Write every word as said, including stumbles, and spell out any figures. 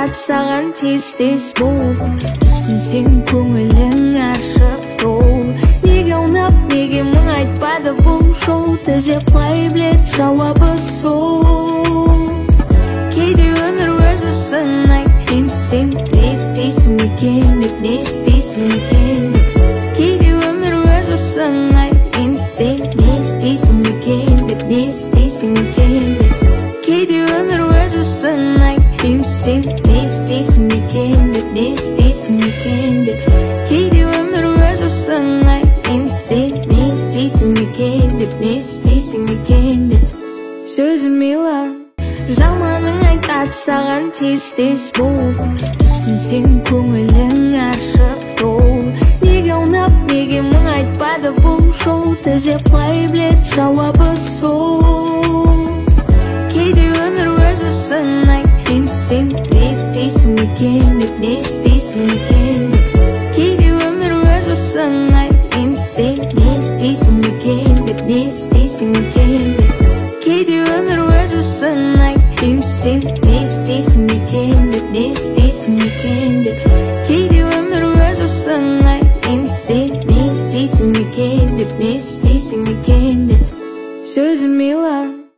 айтады саған тез-тез бол, түсінсең көңілің ашық бол. Неге ұнап, неге мың айтпады бұл жол, тізе құлай білет жауабы сол. Кейде өмір өзі сынай, мен сен не істейсің екен деп, не істейсің екен деп. Кейде өмір өзі сынай, мен сен не істейсің екен деп, не істейсің екен деп. Кейде өмір өзі сынай, мен сен не істейсің екен деп, не істейсің екен деп. Кейде өмір өзі сынай, мен сен не істейсің екен деп, не істейсің екен деп. Сөзім милы, заманың айтады саған тез-тез бол, түсінсең көңілің ашық бол. Неге ұнап, неге мың айтпады бұл жол, тізе құлай білет жауабы сол. Кейде өмір өзі сынай, мен сен не істейсің екен деп, не істейсің екен деп. Кейде өмір өзі сынай, мен сен не істейсің екен деп, не істейсің екен деп. Кейде өмір өзі сынай, мен сен не істейсің екен деп, не істейсің екен деп. Кейде өмір өзі сынай, мен сен не істейсің екен деп, не істейсің екен деп. Сөзім